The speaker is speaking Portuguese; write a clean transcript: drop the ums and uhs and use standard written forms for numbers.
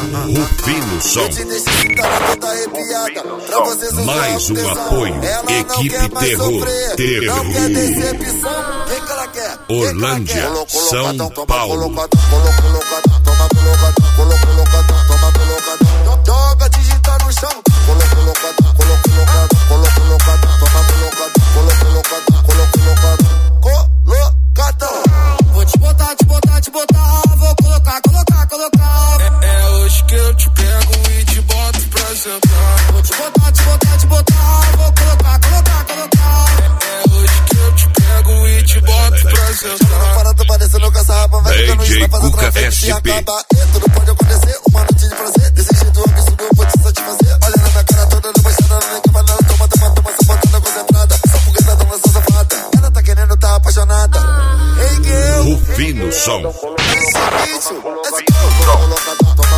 Rufino Som. Mais um apoio. Equipe Terror. Orlândia, São Paulo. Joga digita no chão. Vou te botar, vou colocar. É hoje que eu te pego e te boto pra sentar. Vou te botar, vou colocar. É hoje que eu te pego e te boto pra sentar. Parado parecendo caça-rapa, vai ficando isso, vai fazendo pra frente e acaba. Tudo pode acontecer, uma noite de prazer. Desse jeito absurdo eu vou te satisfazer. Olha na minha cara toda, não baixada, nem que vai nada. Toma, sabotando concentrada. Só porque tá dando essa safada. Ela tá querendo, tá apaixonada. Ei, girl. Rufino Som. Esse bicho, let's go.